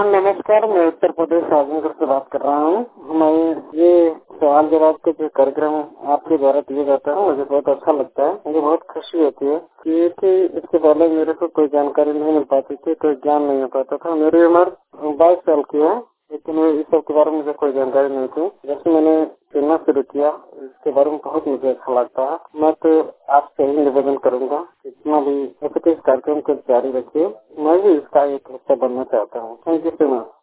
नमस्कार, मैं उत्तर प्रदेश आजमगढ़ से बात कर रहा हूँ। मैं ये सवाल जवाब के जो कार्यक्रम आपके द्वारा दिया जाता है मुझे बहुत अच्छा लगता है। मुझे बहुत खुशी होती है कि इसके पहले मेरे को कोई जानकारी नहीं मिल पाती थी, कोई ज्ञान नहीं हो पाता था। मेरी उम्र 22 साल की है, लेकिन इस सब के बारे में मुझे कोई जानकारी नहीं थी। जैसे मैंने सुनना शुरू किया, इसके बारे में बहुत मुझे अच्छा लगता है। मैं तो आपसे ही निवेदन करूंगा, इतना भी ऐसे कार्यक्रम को जारी रखिए। मैं भी इसका एक हिस्सा बनना चाहता हूँ। Thank you so much.